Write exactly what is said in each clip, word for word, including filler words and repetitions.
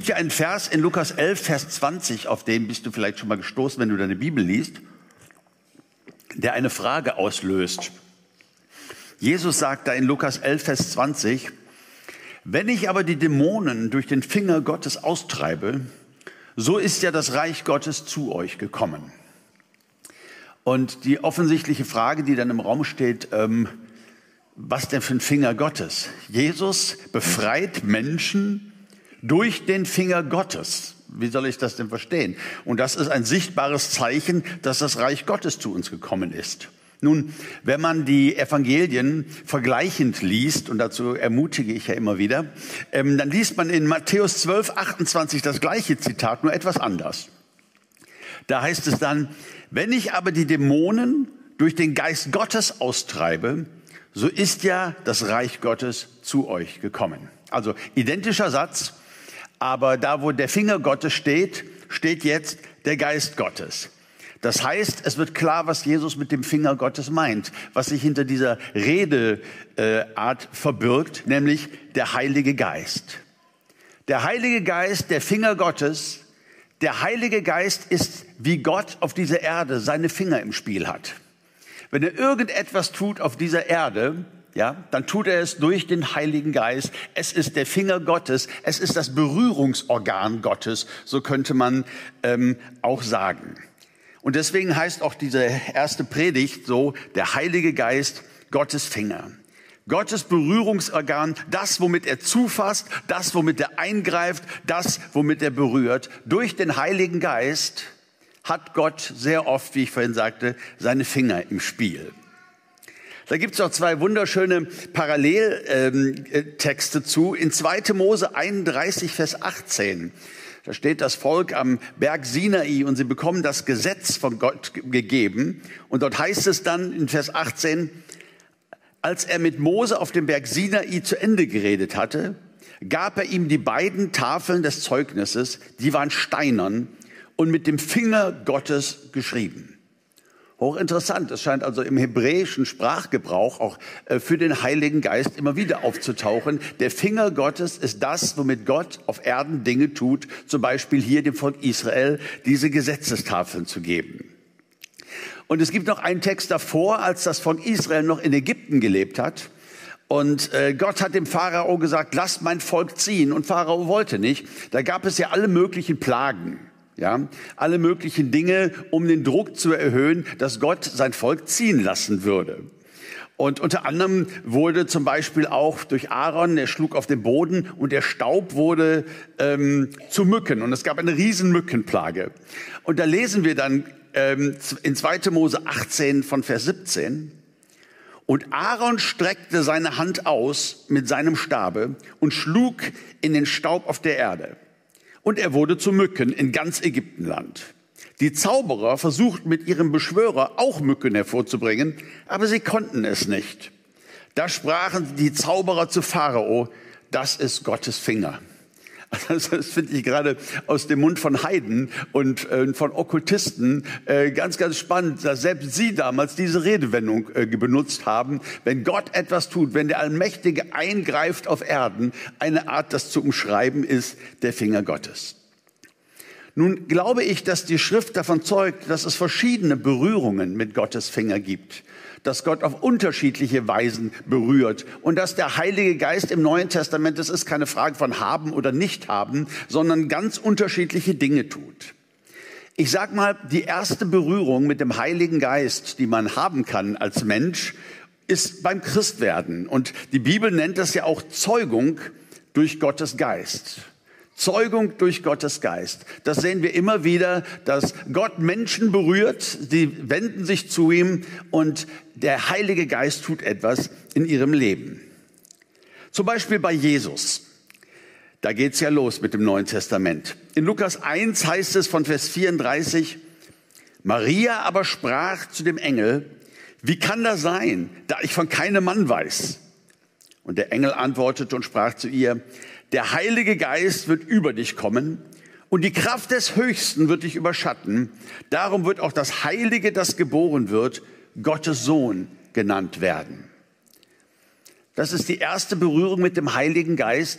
gibt ja einen Vers in Lukas elf, Vers zwanzig, auf den bist du vielleicht schon mal gestoßen, wenn du deine Bibel liest, der eine Frage auslöst. Jesus sagt da in Lukas elf, Vers zwanzig, wenn ich aber die Dämonen durch den Finger Gottes austreibe, so ist ja das Reich Gottes zu euch gekommen. Und die offensichtliche Frage, die dann im Raum steht, ähm, was denn für ein Finger Gottes? Jesus befreit Menschen durch den Finger Gottes. Wie soll ich das denn verstehen? Und das ist ein sichtbares Zeichen, dass das Reich Gottes zu uns gekommen ist. Nun, wenn man die Evangelien vergleichend liest, und dazu ermutige ich ja immer wieder, ähm, dann liest man in Matthäus zwölf, achtundzwanzig das gleiche Zitat, nur etwas anders. Da heißt es dann, wenn ich aber die Dämonen durch den Geist Gottes austreibe, so ist ja das Reich Gottes zu euch gekommen. Also identischer Satz, aber da, wo der Finger Gottes steht, steht jetzt der Geist Gottes. Das heißt, es wird klar, was Jesus mit dem Finger Gottes meint, was sich hinter dieser Redeart äh, verbirgt, nämlich der Heilige Geist. Der Heilige Geist, der Finger Gottes, der Heilige Geist ist, wie Gott auf dieser Erde seine Finger im Spiel hat. Wenn er irgendetwas tut auf dieser Erde, ja, dann tut er es durch den Heiligen Geist. Es ist der Finger Gottes, es ist das Berührungsorgan Gottes, so könnte man ähm, auch sagen. Und deswegen heißt auch diese erste Predigt so, der Heilige Geist, Gottes Finger. Gottes Berührungsorgan, das, womit er zufasst, das, womit er eingreift, das, womit er berührt. Durch den Heiligen Geist hat Gott sehr oft, wie ich vorhin sagte, seine Finger im Spiel. Da gibt es auch zwei wunderschöne Paralleltexte ähm, zu. In zweiter Mose einunddreißig, Vers achtzehn. Da steht das Volk am Berg Sinai und sie bekommen das Gesetz von Gott gegeben. Und dort heißt es dann in Vers achtzehn, als er mit Mose auf dem Berg Sinai zu Ende geredet hatte, gab er ihm die beiden Tafeln des Zeugnisses, die waren steinern und mit dem Finger Gottes geschrieben. Hochinteressant, es scheint also im hebräischen Sprachgebrauch auch für den Heiligen Geist immer wieder aufzutauchen. Der Finger Gottes ist das, womit Gott auf Erden Dinge tut, zum Beispiel hier dem Volk Israel diese Gesetzestafeln zu geben. Und es gibt noch einen Text davor, als das Volk Israel noch in Ägypten gelebt hat. Und äh, Gott hat dem Pharao gesagt, lasst mein Volk ziehen. Und Pharao wollte nicht. Da gab es ja alle möglichen Plagen. Ja, alle möglichen Dinge, um den Druck zu erhöhen, dass Gott sein Volk ziehen lassen würde. Und unter anderem wurde zum Beispiel auch durch Aaron, er schlug auf den Boden und der Staub wurde ähm, zu Mücken. Und es gab eine riesen Mückenplage. Und da lesen wir dann ähm, in zweiter Mose achtzehn von Vers siebzehn. Und Aaron streckte seine Hand aus mit seinem Stabe und schlug in den Staub auf der Erde. Und er wurde zu Mücken in ganz Ägyptenland. Die Zauberer versuchten mit ihrem Beschwörer auch Mücken hervorzubringen, aber sie konnten es nicht. Da sprachen die Zauberer zu Pharao, das ist Gottes Finger. Also das finde ich gerade aus dem Mund von Heiden und äh, von Okkultisten äh, ganz, ganz spannend, dass selbst sie damals diese Redewendung äh, benutzt haben. Wenn Gott etwas tut, wenn der Allmächtige eingreift auf Erden, eine Art, das zu umschreiben, ist der Finger Gottes. Nun glaube ich, dass die Schrift davon zeugt, dass es verschiedene Berührungen mit Gottes Finger gibt, dass Gott auf unterschiedliche Weisen berührt und dass der Heilige Geist im Neuen Testament, das ist keine Frage von haben oder nicht haben, sondern ganz unterschiedliche Dinge tut. Ich sag mal, die erste Berührung mit dem Heiligen Geist, die man haben kann als Mensch, ist beim Christwerden. Und die Bibel nennt das ja auch Zeugung durch Gottes Geist. Zeugung durch Gottes Geist. Das sehen wir immer wieder, dass Gott Menschen berührt, sie wenden sich zu ihm und der Heilige Geist tut etwas in ihrem Leben. Zum Beispiel bei Jesus. Da geht's ja los mit dem Neuen Testament. In Lukas eins heißt es von Vers vierunddreißig, Maria aber sprach zu dem Engel, wie kann das sein, da ich von keinem Mann weiß? Und der Engel antwortete und sprach zu ihr, der Heilige Geist wird über dich kommen und die Kraft des Höchsten wird dich überschatten. Darum wird auch das Heilige, das geboren wird, Gottes Sohn genannt werden. Das ist die erste Berührung mit dem Heiligen Geist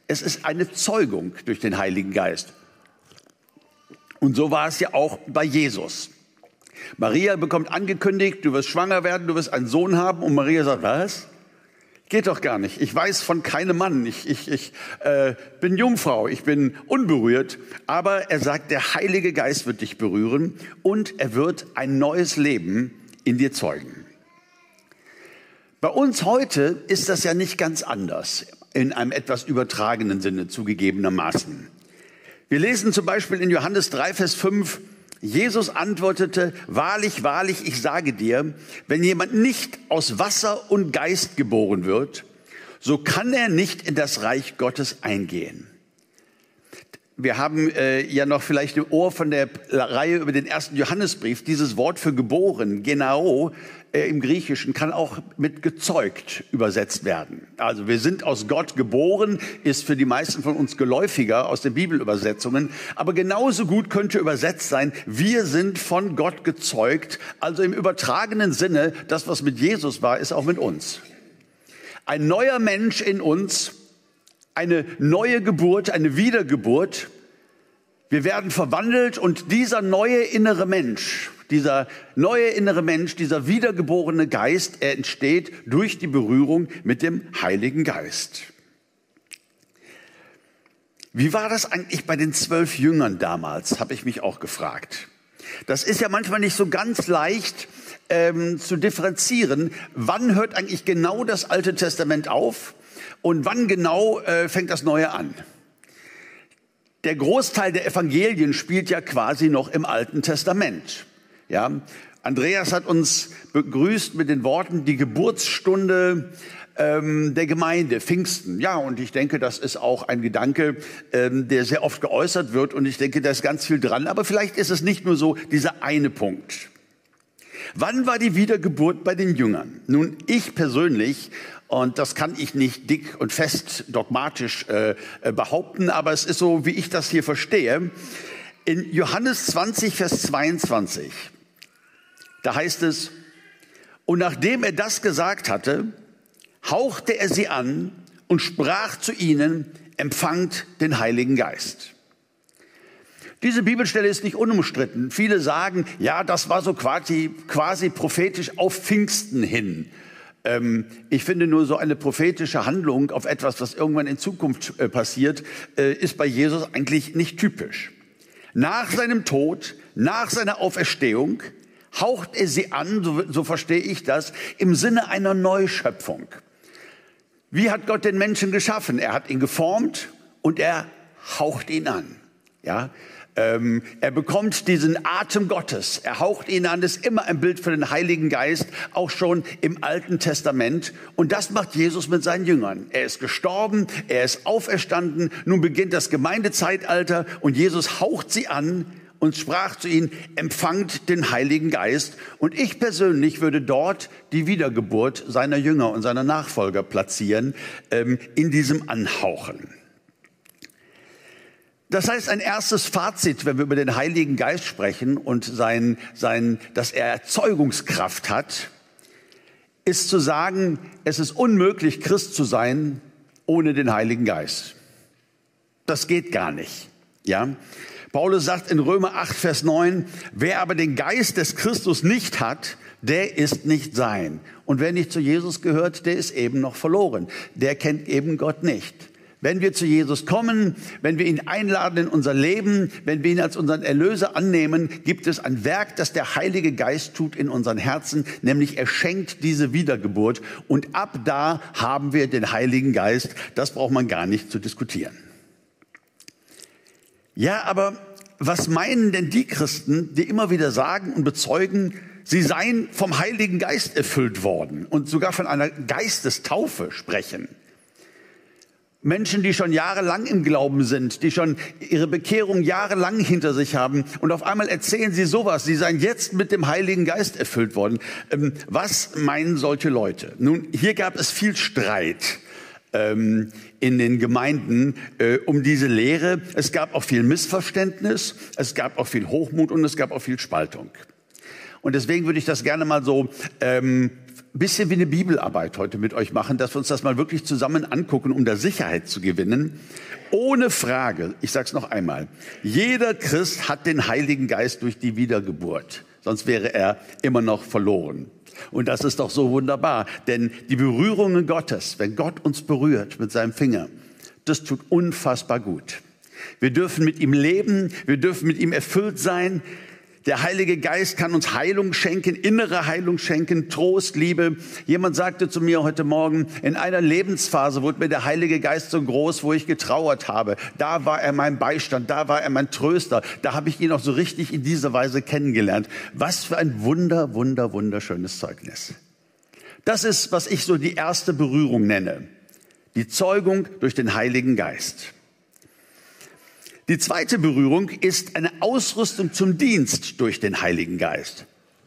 Es ist eine Zeugung durch den Heiligen Geist. Und so war es ja auch bei Jesus. Maria bekommt angekündigt, du wirst schwanger werden, du wirst einen Sohn haben. Und Maria sagt, was? Geht doch gar nicht. Ich weiß von keinem Mann. Ich, ich, ich äh, bin Jungfrau, ich bin unberührt. Aber er sagt, der Heilige Geist wird dich berühren und er wird ein neues Leben in dir zeugen. Bei uns heute ist das ja nicht ganz anders, in einem etwas übertragenen Sinne zugegebenermaßen. Wir lesen zum Beispiel in Johannes drei, Vers fünf, Jesus antwortete, wahrlich, wahrlich, ich sage dir, wenn jemand nicht aus Wasser und Geist geboren wird, so kann er nicht in das Reich Gottes eingehen. Wir haben äh, ja noch vielleicht im Ohr von der Reihe über den ersten Johannesbrief dieses Wort für geboren, genao, äh, im Griechischen kann auch mit gezeugt übersetzt werden. Also wir sind aus Gott geboren, ist für die meisten von uns geläufiger aus den Bibelübersetzungen. Aber genauso gut könnte übersetzt sein, wir sind von Gott gezeugt. Also im übertragenen Sinne, das was mit Jesus war, ist auch mit uns. Ein neuer Mensch in uns, eine neue Geburt, eine Wiedergeburt. Wir werden verwandelt und dieser neue innere Mensch, dieser neue innere Mensch, dieser wiedergeborene Geist, er entsteht durch die Berührung mit dem Heiligen Geist. Wie war das eigentlich bei den zwölf Jüngern damals, habe ich mich auch gefragt. Das ist ja manchmal nicht so ganz leicht ähm, zu differenzieren. Wann hört eigentlich genau das Alte Testament auf? Und wann genau äh, fängt das Neue an? Der Großteil der Evangelien spielt ja quasi noch im Alten Testament. Ja, Andreas hat uns begrüßt mit den Worten, die Geburtsstunde ähm, der Gemeinde, Pfingsten. Ja, und ich denke, das ist auch ein Gedanke, ähm, der sehr oft geäußert wird. Und ich denke, da ist ganz viel dran. Aber vielleicht ist es nicht nur so dieser eine Punkt. Wann war die Wiedergeburt bei den Jüngern? Nun, ich persönlich, und das kann ich nicht dick und fest dogmatisch äh, behaupten, aber es ist so, wie ich das hier verstehe. In Johannes zwanzig, Vers zweiundzwanzig, da heißt es, und nachdem er das gesagt hatte, hauchte er sie an und sprach zu ihnen, empfangt den Heiligen Geist. Diese Bibelstelle ist nicht unumstritten. Viele sagen, ja, das war so quasi, quasi prophetisch auf Pfingsten hin. Ähm, ich finde nur so eine prophetische Handlung auf etwas, was irgendwann in Zukunft äh, passiert, äh, ist bei Jesus eigentlich nicht typisch. Nach seinem Tod, nach seiner Auferstehung, haucht er sie an, so, so verstehe ich das, im Sinne einer Neuschöpfung. Wie hat Gott den Menschen geschaffen? Er hat ihn geformt und er haucht ihn an. Ja, ähm, er bekommt diesen Atem Gottes. Er haucht ihn an. Das ist immer ein Bild für den Heiligen Geist, auch schon im Alten Testament. Und das macht Jesus mit seinen Jüngern. Er ist gestorben, er ist auferstanden. Nun beginnt das Gemeindezeitalter und Jesus haucht sie an und sprach zu ihnen, empfangt den Heiligen Geist. Und ich persönlich würde dort die Wiedergeburt seiner Jünger und seiner Nachfolger platzieren, ähm, in diesem Anhauchen. Das heißt, ein erstes Fazit, wenn wir über den Heiligen Geist sprechen und sein, sein, dass er Erzeugungskraft hat, ist zu sagen, es ist unmöglich, Christ zu sein ohne den Heiligen Geist. Das geht gar nicht. Ja? Paulus sagt in Römer acht, Vers neun, wer aber den Geist des Christus nicht hat, der ist nicht sein. Und wer nicht zu Jesus gehört, der ist eben noch verloren. Der kennt eben Gott nicht. Wenn wir zu Jesus kommen, wenn wir ihn einladen in unser Leben, wenn wir ihn als unseren Erlöser annehmen, gibt es ein Werk, das der Heilige Geist tut in unseren Herzen, nämlich er schenkt diese Wiedergeburt. Und ab da haben wir den Heiligen Geist. Das braucht man gar nicht zu diskutieren. Ja, aber was meinen denn die Christen, die immer wieder sagen und bezeugen, sie seien vom Heiligen Geist erfüllt worden und sogar von einer Geistestaufe sprechen? Menschen, die schon jahrelang im Glauben sind, die schon ihre Bekehrung jahrelang hinter sich haben und auf einmal erzählen sie sowas, sie seien jetzt mit dem Heiligen Geist erfüllt worden. Ähm, was meinen solche Leute? Nun, hier gab es viel Streit ähm, in den Gemeinden äh, um diese Lehre. Es gab auch viel Missverständnis, es gab auch viel Hochmut und es gab auch viel Spaltung. Und deswegen würde ich das gerne mal so ähm, ein bisschen wie eine Bibelarbeit heute mit euch machen, dass wir uns das mal wirklich zusammen angucken, um da Sicherheit zu gewinnen. Ohne Frage, ich sage es noch einmal, jeder Christ hat den Heiligen Geist durch die Wiedergeburt. Sonst wäre er immer noch verloren. Und das ist doch so wunderbar, denn die Berührungen Gottes, wenn Gott uns berührt mit seinem Finger, das tut unfassbar gut. Wir dürfen mit ihm leben, wir dürfen mit ihm erfüllt sein. Der Heilige Geist kann uns Heilung schenken, innere Heilung schenken, Trost, Liebe. Jemand sagte zu mir heute Morgen, in einer Lebensphase wurde mir der Heilige Geist so groß, wo ich getrauert habe. Da war er mein Beistand, da war er mein Tröster. Da habe ich ihn auch so richtig in dieser Weise kennengelernt. Was für ein wunder, wunder, wunderschönes Zeugnis. Das ist, was ich so die erste Berührung nenne. Die Zeugung durch den Heiligen Geist. Die zweite Berührung ist eine Ausrüstung zum Dienst durch den Heiligen Geist.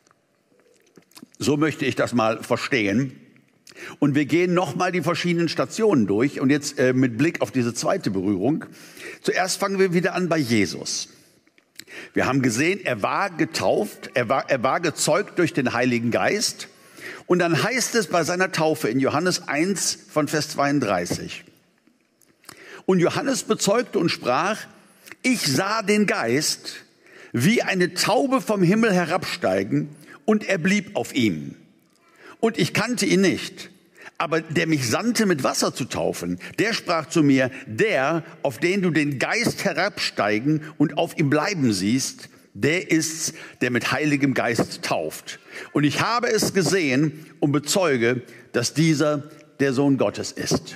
So möchte ich das mal verstehen. Und wir gehen nochmal die verschiedenen Stationen durch. Und jetzt äh, mit Blick auf diese zweite Berührung. Zuerst fangen wir wieder an bei Jesus. Wir haben gesehen, er war getauft, er war, er war gezeugt durch den Heiligen Geist. Und dann heißt es bei seiner Taufe in Johannes eins von Vers zweiunddreißig. Und Johannes bezeugte und sprach, ich sah den Geist wie eine Taube vom Himmel herabsteigen und er blieb auf ihm. Und ich kannte ihn nicht, aber der mich sandte, mit Wasser zu taufen, der sprach zu mir, der, auf den du den Geist herabsteigen und auf ihm bleiben siehst, der ist's, der mit Heiligem Geist tauft. Und ich habe es gesehen und bezeuge, dass dieser der Sohn Gottes ist.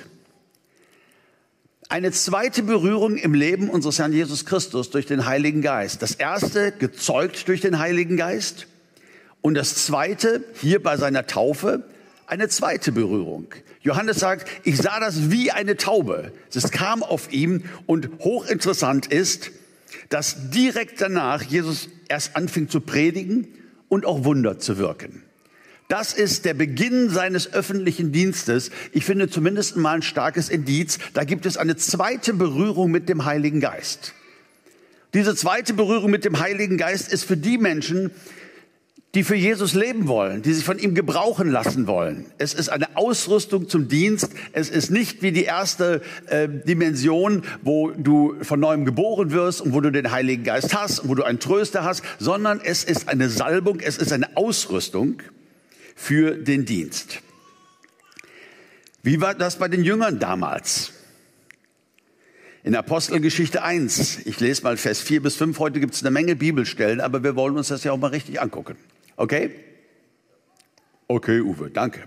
Eine zweite Berührung im Leben unseres Herrn Jesus Christus durch den Heiligen Geist. Das erste, gezeugt durch den Heiligen Geist. Und das zweite, hier bei seiner Taufe, eine zweite Berührung. Johannes sagt, ich sah das wie eine Taube. Es kam auf ihm und hochinteressant ist, dass direkt danach Jesus erst anfing zu predigen und auch Wunder zu wirken. Das ist der Beginn seines öffentlichen Dienstes. Ich finde zumindest mal ein starkes Indiz. Da gibt es eine zweite Berührung mit dem Heiligen Geist. Diese zweite Berührung mit dem Heiligen Geist ist für die Menschen, die für Jesus leben wollen, die sich von ihm gebrauchen lassen wollen. Es ist eine Ausrüstung zum Dienst. Es ist nicht wie die erste äh, Dimension, wo du von neuem geboren wirst und wo du den Heiligen Geist hast und wo du einen Tröster hast, sondern es ist eine Salbung, es ist eine Ausrüstung für den Dienst. Wie war das bei den Jüngern damals? In Apostelgeschichte eins, ich lese mal Vers vier bis fünf, heute gibt es eine Menge Bibelstellen, aber wir wollen uns das ja auch mal richtig angucken. Okay? Okay, Uwe, danke.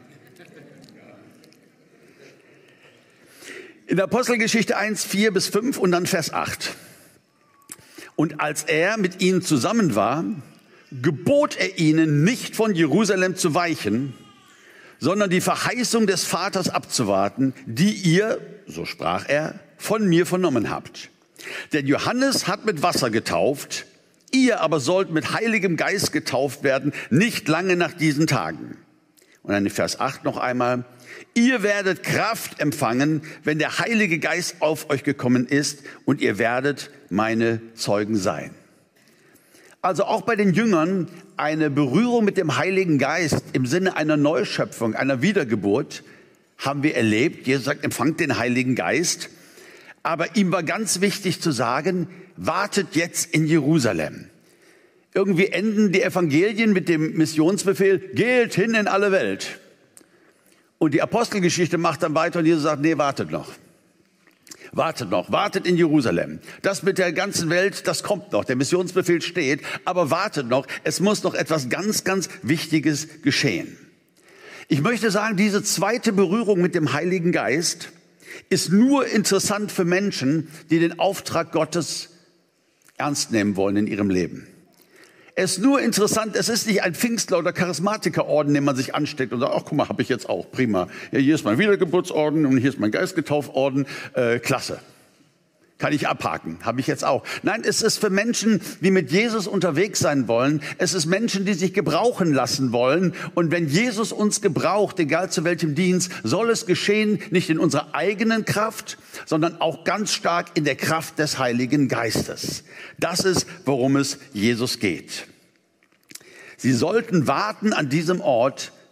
In Apostelgeschichte eins, vier bis fünf und dann Vers acht. Und als er mit ihnen zusammen war, gebot er ihnen, nicht von Jerusalem zu weichen, sondern die Verheißung des Vaters abzuwarten, die ihr, so sprach er, von mir vernommen habt. Denn Johannes hat mit Wasser getauft, ihr aber sollt mit Heiligem Geist getauft werden, nicht lange nach diesen Tagen. Und dann in Vers acht noch einmal, ihr werdet Kraft empfangen, wenn der Heilige Geist auf euch gekommen ist, und ihr werdet meine Zeugen sein. Also auch bei den Jüngern eine Berührung mit dem Heiligen Geist im Sinne einer Neuschöpfung, einer Wiedergeburt haben wir erlebt. Jesus sagt, empfangt den Heiligen Geist. Aber ihm war ganz wichtig zu sagen, wartet jetzt in Jerusalem. Irgendwie enden die Evangelien mit dem Missionsbefehl, geht hin in alle Welt. Und die Apostelgeschichte macht dann weiter und Jesus sagt, nee, wartet noch. Wartet noch, wartet in Jerusalem. Das mit der ganzen Welt, das kommt noch. Der Missionsbefehl steht, aber wartet noch. Es muss noch etwas ganz, ganz Wichtiges geschehen. Ich möchte sagen, diese zweite Berührung mit dem Heiligen Geist ist nur interessant für Menschen, die den Auftrag Gottes ernst nehmen wollen in ihrem Leben. Es ist nur interessant, es ist nicht ein Pfingstler- oder Charismatikerorden, den man sich ansteckt und sagt, ach guck mal, habe ich jetzt auch, prima. Ja, hier ist mein Wiedergeburtsorden und hier ist mein Geistgetauforden, äh, klasse. Kann ich abhaken, habe ich jetzt auch. Nein, es ist für Menschen, die mit Jesus unterwegs sein wollen. Es ist Menschen, die sich gebrauchen lassen wollen. Und wenn Jesus uns gebraucht, egal zu welchem Dienst, soll es geschehen, nicht in unserer eigenen Kraft, sondern auch ganz stark in der Kraft des Heiligen Geistes. Das ist, worum es Jesus geht. Sie sollten warten an diesem Ort,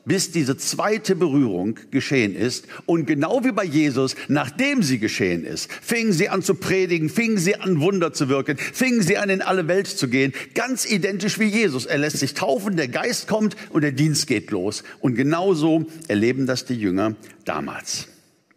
bis diese zweite Berührung geschehen ist. Und genau wie bei Jesus, nachdem sie geschehen ist, fingen sie an zu predigen, fingen sie an Wunder zu wirken, fingen sie an in alle Welt zu gehen. Ganz identisch wie Jesus. Er lässt sich taufen, der Geist kommt und der Dienst geht los. Und genauso erleben das die Jünger damals.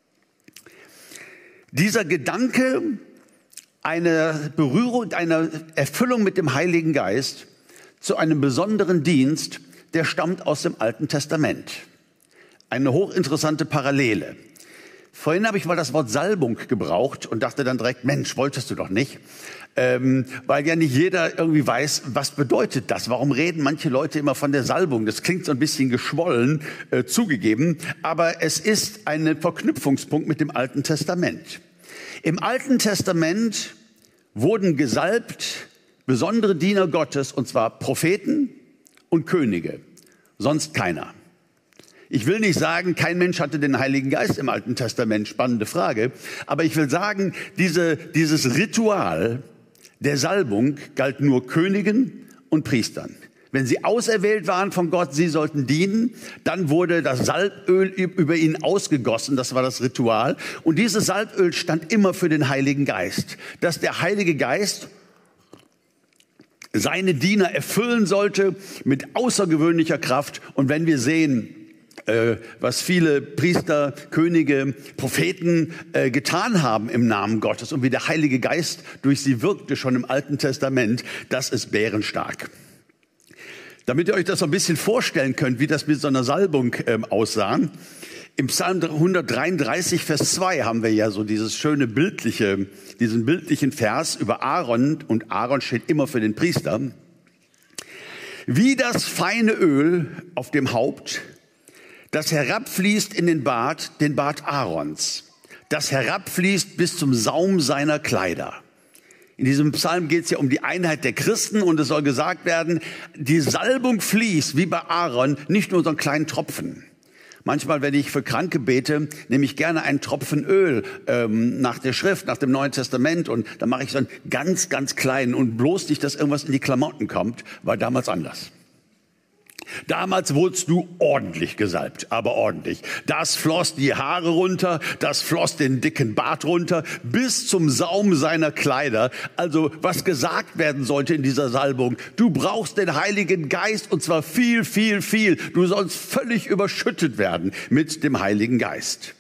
Dieser Gedanke einer Berührung, einer Erfüllung mit dem Heiligen Geist zu einem besonderen Dienst, der stammt aus dem Alten Testament. Eine hochinteressante Parallele. Vorhin habe ich mal das Wort Salbung gebraucht und dachte dann direkt, Mensch, wolltest du doch nicht. Ähm, weil ja nicht jeder irgendwie weiß, was bedeutet das? Warum reden manche Leute immer von der Salbung? Das klingt so ein bisschen geschwollen, äh, zugegeben. Aber es ist ein Verknüpfungspunkt mit dem Alten Testament. Im Alten Testament wurden gesalbt besondere Diener Gottes, und zwar Propheten und Könige, sonst keiner. Ich will nicht sagen, kein Mensch hatte den Heiligen Geist im Alten Testament, spannende Frage. Aber ich will sagen, diese, dieses Ritual der Salbung galt nur Königen und Priestern. Wenn sie auserwählt waren von Gott, sie sollten dienen, dann wurde das Salböl über ihnen ausgegossen, das war das Ritual. Und dieses Salböl stand immer für den Heiligen Geist, dass der Heilige Geist seine Diener erfüllen sollte mit außergewöhnlicher Kraft. Und wenn wir sehen, äh, was viele Priester, Könige, Propheten äh, getan haben im Namen Gottes und wie der Heilige Geist durch sie wirkte schon im Alten Testament, das ist bärenstark. Damit ihr euch das so ein bisschen vorstellen könnt, wie das mit so einer Salbung ähm, aussah. Im Psalm hundertdreiunddreißig, Vers zwei haben wir ja so dieses schöne bildliche, diesen bildlichen Vers über Aaron. Und Aaron steht immer für den Priester. Wie das feine Öl auf dem Haupt, das herabfließt in den Bart, den Bart Aarons. Das herabfließt bis zum Saum seiner Kleider. In diesem Psalm geht es ja um die Einheit der Christen und es soll gesagt werden, die Salbung fließt wie bei Aaron, nicht nur so einen kleinen Tropfen. Manchmal, wenn ich für Kranke bete, nehme ich gerne einen Tropfen Öl ähm, nach der Schrift, nach dem Neuen Testament und dann mache ich so einen ganz, ganz kleinen und bloß nicht, dass irgendwas in die Klamotten kommt, war damals anders. Damals wurdest du ordentlich gesalbt, aber ordentlich. Das floss die Haare runter, das floss den dicken Bart runter, bis zum Saum seiner Kleider. Also was gesagt werden sollte in dieser Salbung, du brauchst den Heiligen Geist und zwar viel, viel, viel. Du sollst völlig überschüttet werden mit dem Heiligen Geist.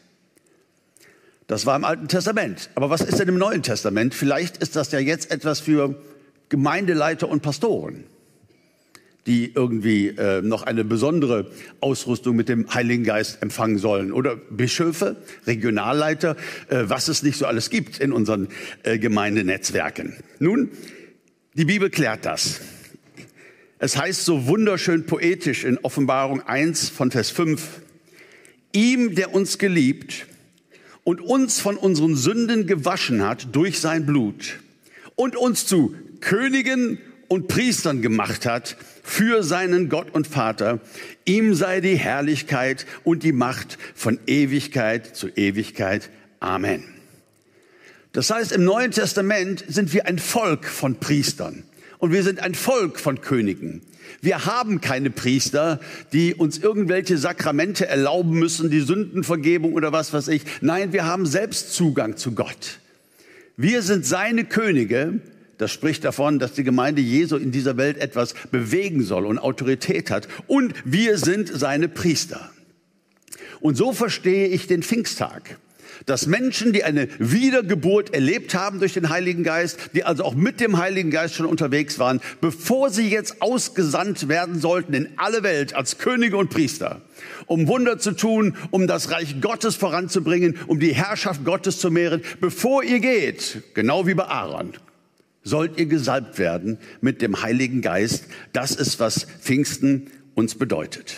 Das war im Alten Testament. Aber was ist denn im Neuen Testament? Vielleicht ist das ja jetzt etwas für Gemeindeleiter und Pastoren, die irgendwie äh, noch eine besondere Ausrüstung mit dem Heiligen Geist empfangen sollen. Oder Bischöfe, Regionalleiter, äh, was es nicht so alles gibt in unseren äh, Gemeindenetzwerken. Nun, die Bibel klärt das. Es heißt so wunderschön poetisch in Offenbarung eins von Vers fünf, ihm, der uns geliebt und uns von unseren Sünden gewaschen hat durch sein Blut und uns zu Königen und Priestern gemacht hat für seinen Gott und Vater. Ihm sei die Herrlichkeit und die Macht von Ewigkeit zu Ewigkeit. Amen. Das heißt, im Neuen Testament sind wir ein Volk von Priestern und wir sind ein Volk von Königen. Wir haben keine Priester, die uns irgendwelche Sakramente erlauben müssen, die Sündenvergebung oder was weiß ich. Nein, wir haben selbst Zugang zu Gott. Wir sind seine Könige. Das spricht davon, dass die Gemeinde Jesu in dieser Welt etwas bewegen soll und Autorität hat. Und wir sind seine Priester. Und so verstehe ich den Pfingsttag. Dass Menschen, die eine Wiedergeburt erlebt haben durch den Heiligen Geist, die also auch mit dem Heiligen Geist schon unterwegs waren, bevor sie jetzt ausgesandt werden sollten in alle Welt als Könige und Priester, um Wunder zu tun, um das Reich Gottes voranzubringen, um die Herrschaft Gottes zu mehren, bevor ihr geht, genau wie bei Aaron, sollt ihr gesalbt werden mit dem Heiligen Geist. Das ist, was Pfingsten uns bedeutet.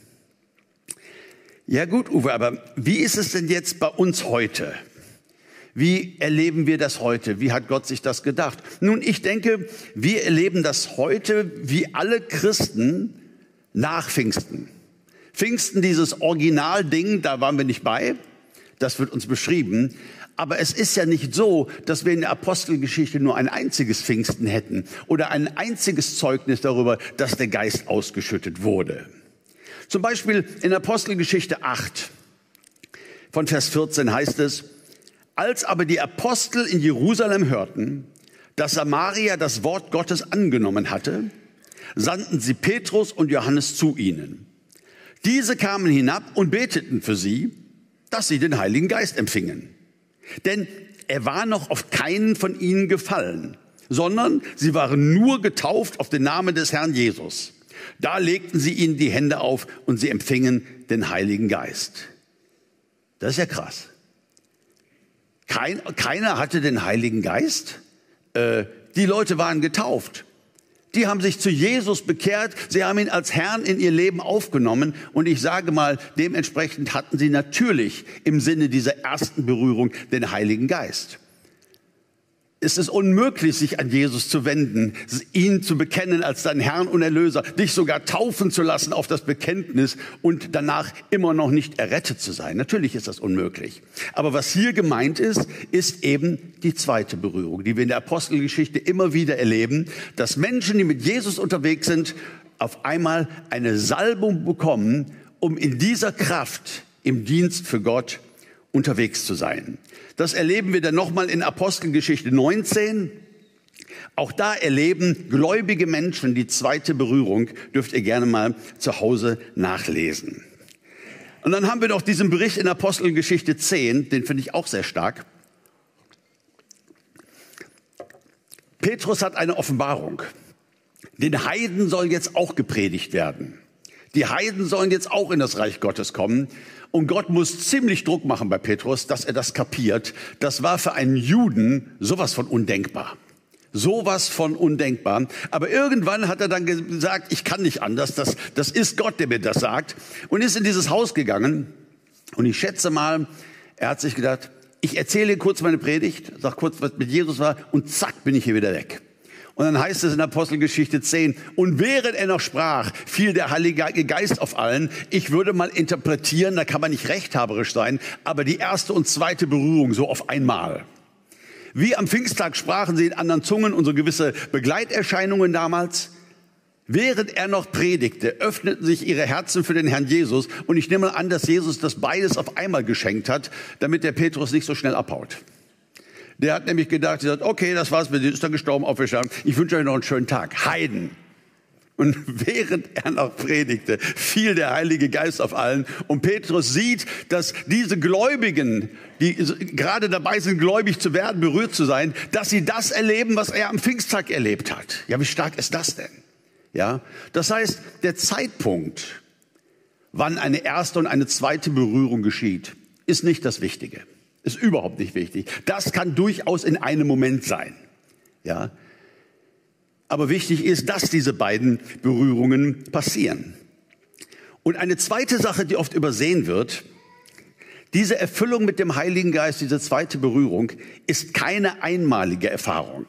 Ja gut, Uwe, aber wie ist es denn jetzt bei uns heute? Wie erleben wir das heute? Wie hat Gott sich das gedacht? Nun, ich denke, wir erleben das heute wie alle Christen nach Pfingsten. Pfingsten, dieses Originalding, da waren wir nicht bei. Das wird uns beschrieben. Aber es ist ja nicht so, dass wir in der Apostelgeschichte nur ein einziges Pfingsten hätten oder ein einziges Zeugnis darüber, dass der Geist ausgeschüttet wurde. Zum Beispiel in Apostelgeschichte acht von Vers vierzehn heißt es: Als aber die Apostel in Jerusalem hörten, dass Samaria das Wort Gottes angenommen hatte, sandten sie Petrus und Johannes zu ihnen. Diese kamen hinab und beteten für sie, dass sie den Heiligen Geist empfingen. Denn er war noch auf keinen von ihnen gefallen, sondern sie waren nur getauft auf den Namen des Herrn Jesus. Da legten sie ihnen die Hände auf und sie empfingen den Heiligen Geist. Das ist ja krass. Kein, keiner hatte den Heiligen Geist. Äh, die Leute waren getauft. Die haben sich zu Jesus bekehrt. Sie haben ihn als Herrn in ihr Leben aufgenommen. Und ich sage mal, dementsprechend hatten sie natürlich im Sinne dieser ersten Berührung den Heiligen Geist. Es ist unmöglich, sich an Jesus zu wenden, ihn zu bekennen als deinen Herrn und Erlöser, dich sogar taufen zu lassen auf das Bekenntnis und danach immer noch nicht errettet zu sein. Natürlich ist das unmöglich. Aber was hier gemeint ist, ist eben die zweite Berührung, die wir in der Apostelgeschichte immer wieder erleben, dass Menschen, die mit Jesus unterwegs sind, auf einmal eine Salbung bekommen, um in dieser Kraft im Dienst für Gott unterwegs zu sein. Das erleben wir dann nochmal in Apostelgeschichte neunzehn. Auch da erleben gläubige Menschen die zweite Berührung. Dürft ihr gerne mal zu Hause nachlesen. Und dann haben wir noch diesen Bericht in Apostelgeschichte zehn, den finde ich auch sehr stark. Petrus hat eine Offenbarung. Den Heiden soll jetzt auch gepredigt werden. Die Heiden sollen jetzt auch in das Reich Gottes kommen. Und Gott muss ziemlich Druck machen bei Petrus, dass er das kapiert. Das war für einen Juden sowas von undenkbar. Sowas von undenkbar. Aber irgendwann hat er dann gesagt, ich kann nicht anders. Das, das ist Gott, der mir das sagt. Und ist in dieses Haus gegangen. Und ich schätze mal, er hat sich gedacht, ich erzähle kurz meine Predigt, sag kurz, was mit Jesus war. Und zack, bin ich hier wieder weg. Und dann heißt es in Apostelgeschichte zehn, und während er noch sprach, fiel der Heilige Geist auf allen. Ich würde mal interpretieren, da kann man nicht rechthaberisch sein, aber die erste und zweite Berührung so auf einmal. Wie am Pfingsttag sprachen sie in anderen Zungen und so gewisse Begleiterscheinungen damals. Während er noch predigte, öffneten sich ihre Herzen für den Herrn Jesus. Und ich nehme an, dass Jesus das beides auf einmal geschenkt hat, damit der Petrus nicht so schnell abhaut. Der hat nämlich gedacht, er sagt, okay, das war's mit dir, ist dann gestorben, auferstanden. Ich wünsche euch noch einen schönen Tag. Heiden. Und während er noch predigte, fiel der Heilige Geist auf allen. Und Petrus sieht, dass diese Gläubigen, die gerade dabei sind, gläubig zu werden, berührt zu sein, dass sie das erleben, was er am Pfingsttag erlebt hat. Ja, wie stark ist das denn? Ja, das heißt, der Zeitpunkt, wann eine erste und eine zweite Berührung geschieht, ist nicht das Wichtige. Ist überhaupt nicht wichtig. Das kann durchaus in einem Moment sein. Ja. Aber wichtig ist, dass diese beiden Berührungen passieren. Und eine zweite Sache, die oft übersehen wird, diese Erfüllung mit dem Heiligen Geist, diese zweite Berührung, ist keine einmalige Erfahrung.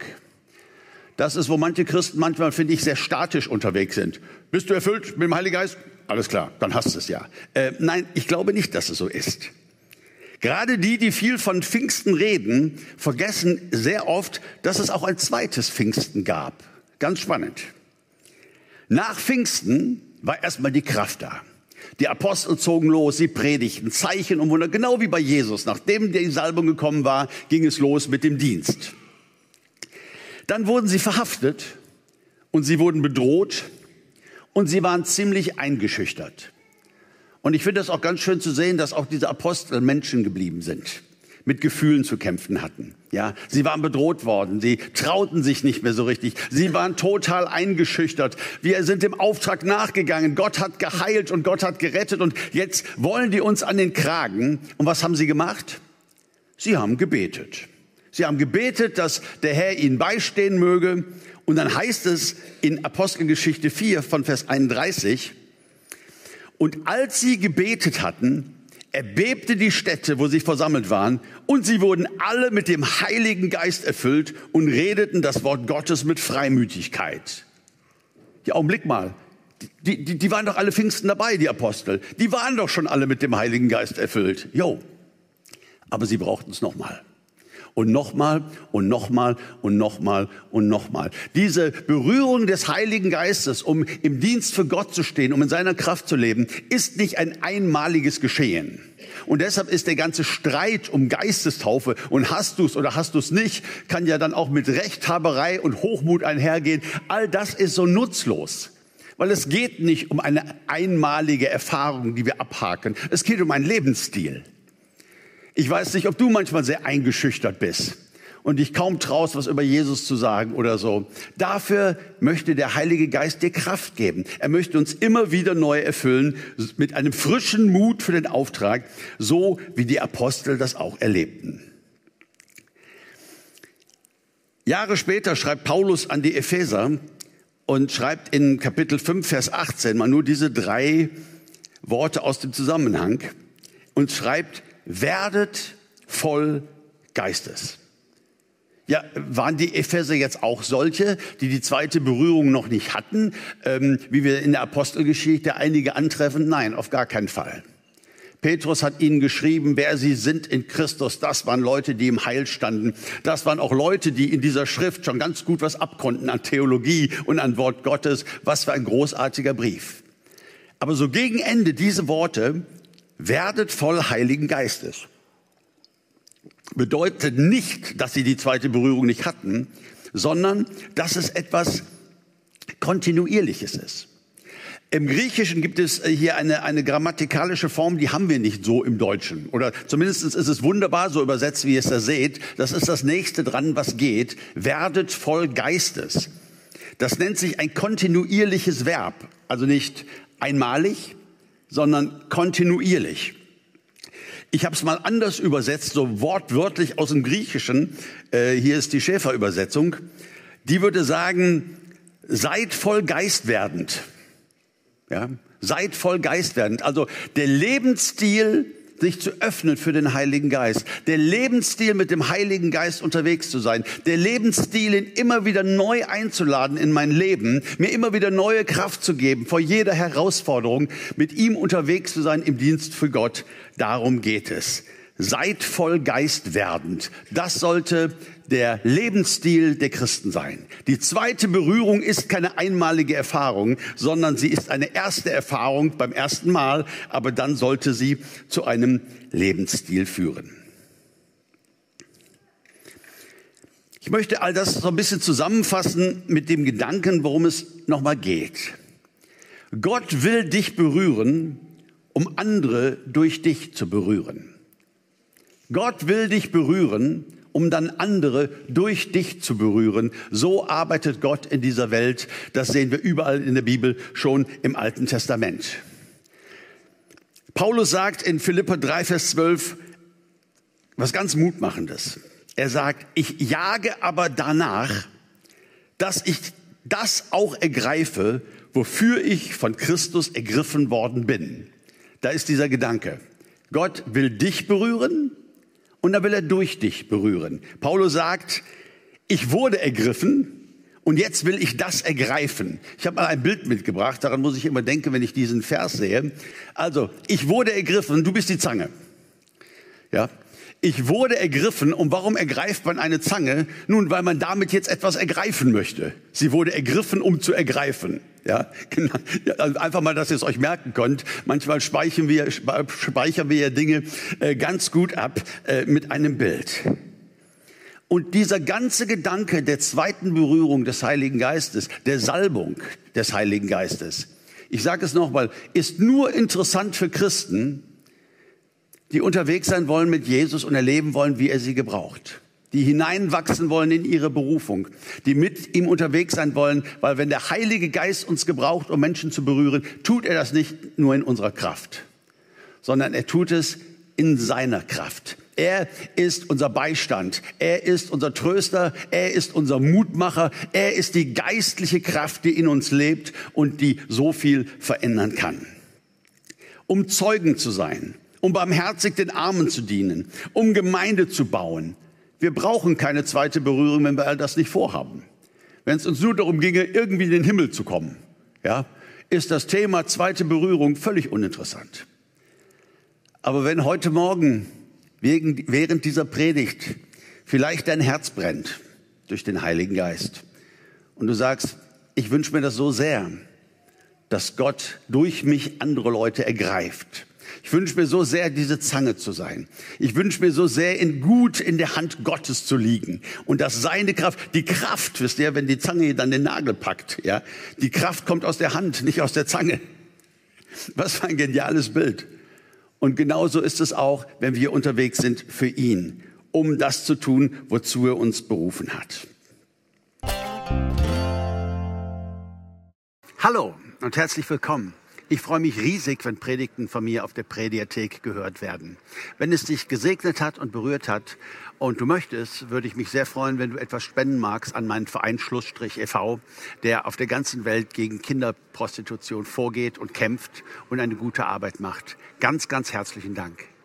Das ist, wo manche Christen manchmal, finde ich, sehr statisch unterwegs sind. Bist du erfüllt mit dem Heiligen Geist? Alles klar, dann hast du es ja. Äh, nein, ich glaube nicht, dass es so ist. Gerade die, die viel von Pfingsten reden, vergessen sehr oft, dass es auch ein zweites Pfingsten gab. Ganz spannend. Nach Pfingsten war erstmal die Kraft da. Die Apostel zogen los, sie predigten, Zeichen und Wunder, genau wie bei Jesus. Nachdem die Salbung gekommen war, ging es los mit dem Dienst. Dann wurden sie verhaftet und sie wurden bedroht und sie waren ziemlich eingeschüchtert. Und ich finde es auch ganz schön zu sehen, dass auch diese Apostel Menschen geblieben sind, mit Gefühlen zu kämpfen hatten. Ja, sie waren bedroht worden, sie trauten sich nicht mehr so richtig, sie waren total eingeschüchtert. Wir sind dem Auftrag nachgegangen, Gott hat geheilt und Gott hat gerettet und jetzt wollen die uns an den Kragen. Und was haben sie gemacht? Sie haben gebetet. Sie haben gebetet, dass der Herr ihnen beistehen möge. Und dann heißt es in Apostelgeschichte vier von Vers einunddreißig, und als sie gebetet hatten, erbebte die Stätte, wo sie versammelt waren, und sie wurden alle mit dem Heiligen Geist erfüllt und redeten das Wort Gottes mit Freimütigkeit. Ja, Augenblick mal. Die, die, die waren doch alle Pfingsten dabei, die Apostel. Die waren doch schon alle mit dem Heiligen Geist erfüllt. Jo. Aber sie brauchten es nochmal. Und nochmal und nochmal und nochmal und nochmal. Diese Berührung des Heiligen Geistes, um im Dienst für Gott zu stehen, um in seiner Kraft zu leben, ist nicht ein einmaliges Geschehen. Und deshalb ist der ganze Streit um Geistestaufe und hast du's oder hast du's nicht, kann ja dann auch mit Rechthaberei und Hochmut einhergehen. All das ist so nutzlos. Weil es geht nicht um eine einmalige Erfahrung, die wir abhaken. Es geht um einen Lebensstil. Ich weiß nicht, ob du manchmal sehr eingeschüchtert bist und dich kaum traust, was über Jesus zu sagen oder so. Dafür möchte der Heilige Geist dir Kraft geben. Er möchte uns immer wieder neu erfüllen mit einem frischen Mut für den Auftrag, so wie die Apostel das auch erlebten. Jahre später schreibt Paulus an die Epheser und schreibt in Kapitel fünf, Vers achtzehn mal nur diese drei Worte aus dem Zusammenhang und schreibt: Werdet voll Geistes. Ja, waren die Epheser jetzt auch solche, die die zweite Berührung noch nicht hatten, ähm, wie wir in der Apostelgeschichte einige antreffen? Nein, auf gar keinen Fall. Petrus hat ihnen geschrieben, wer sie sind in Christus. Das waren Leute, die im Heil standen. Das waren auch Leute, die in dieser Schrift schon ganz gut was abkonnten an Theologie und an Wort Gottes. Was für ein großartiger Brief. Aber so gegen Ende diese Worte: Werdet voll Heiligen Geistes. Bedeutet nicht, dass sie die zweite Berührung nicht hatten, sondern dass es etwas Kontinuierliches ist. Im Griechischen gibt es hier eine, eine grammatikalische Form, die haben wir nicht so im Deutschen. Oder zumindest ist es wunderbar so übersetzt, wie ihr es da seht. Das ist das nächste dran, was geht. Werdet voll Geistes. Das nennt sich ein kontinuierliches Verb. Also nicht einmalig, sondern kontinuierlich. Ich habe es mal anders übersetzt, so wortwörtlich aus dem Griechischen. Äh, hier ist die Schäfer-Übersetzung. Die würde sagen, seid voll Geist werdend. Ja, seid voll Geist werdend. Also der Lebensstil, sich zu öffnen für den Heiligen Geist. Der Lebensstil, mit dem Heiligen Geist unterwegs zu sein. Der Lebensstil, ihn immer wieder neu einzuladen in mein Leben. Mir immer wieder neue Kraft zu geben, vor jeder Herausforderung mit ihm unterwegs zu sein im Dienst für Gott. Darum geht es. Seid voll Geist werdend. Das sollte der Lebensstil der Christen sein. Die zweite Berührung ist keine einmalige Erfahrung, sondern sie ist eine erste Erfahrung beim ersten Mal, aber dann sollte sie zu einem Lebensstil führen. Ich möchte all das so ein bisschen zusammenfassen mit dem Gedanken, worum es nochmal geht. Gott will dich berühren, um andere durch dich zu berühren. Gott will dich berühren, um dann andere durch dich zu berühren. So arbeitet Gott in dieser Welt. Das sehen wir überall in der Bibel, schon im Alten Testament. Paulus sagt in Philipper drei, Vers zwölf was ganz Mutmachendes. Er sagt, ich jage aber danach, dass ich das auch ergreife, wofür ich von Christus ergriffen worden bin. Da ist dieser Gedanke. Gott will dich berühren. Und dann will er durch dich berühren. Paulus sagt, ich wurde ergriffen und jetzt will ich das ergreifen. Ich habe mal ein Bild mitgebracht, daran muss ich immer denken, wenn ich diesen Vers sehe. Also, ich wurde ergriffen, du bist die Zange. Ja, ich wurde ergriffen. Und warum ergreift man eine Zange? Nun, weil man damit jetzt etwas ergreifen möchte. Sie wurde ergriffen, um zu ergreifen. Ja, genau. Ja, einfach mal, dass ihr es euch merken könnt. Manchmal speichern wir, speichern wir ja Dinge äh, ganz gut ab äh, mit einem Bild. Und dieser ganze Gedanke der zweiten Berührung des Heiligen Geistes, der Salbung des Heiligen Geistes, ich sage es nochmal, ist nur interessant für Christen, die unterwegs sein wollen mit Jesus und erleben wollen, wie er sie gebraucht. Die hineinwachsen wollen in ihre Berufung, die mit ihm unterwegs sein wollen, weil wenn der Heilige Geist uns gebraucht, um Menschen zu berühren, tut er das nicht nur in unserer Kraft, sondern er tut es in seiner Kraft. Er ist unser Beistand, er ist unser Tröster, er ist unser Mutmacher, er ist die geistliche Kraft, die in uns lebt und die so viel verändern kann. Um Zeugen zu sein, um barmherzig den Armen zu dienen, um Gemeinde zu bauen. Wir brauchen keine zweite Berührung, wenn wir all das nicht vorhaben. Wenn es uns nur darum ginge, irgendwie in den Himmel zu kommen, ja, ist das Thema zweite Berührung völlig uninteressant. Aber wenn heute Morgen wegen, während dieser Predigt Vielleicht dein Herz brennt durch den Heiligen Geist. Und du sagst, ich wünsche mir das so sehr, dass Gott durch mich andere Leute ergreift. Ich wünsche mir so sehr, diese Zange zu sein. Ich wünsche mir so sehr, in gut in der Hand Gottes zu liegen. Und dass seine Kraft, die Kraft, wisst ihr, wenn die Zange dann den Nagel packt, ja, die Kraft kommt aus der Hand, nicht aus der Zange. Was für ein geniales Bild. Und genauso ist es auch, wenn wir unterwegs sind für ihn, um das zu tun, wozu er uns berufen hat. Hallo und herzlich willkommen. Ich freue mich riesig, wenn Predigten von mir auf der Prediathek gehört werden. Wenn es dich gesegnet hat und berührt hat und du möchtest, würde ich mich sehr freuen, wenn du etwas spenden magst an meinen Verein Schlussstrich e V, der auf der ganzen Welt gegen Kinderprostitution vorgeht und kämpft und eine gute Arbeit macht. Ganz, ganz herzlichen Dank.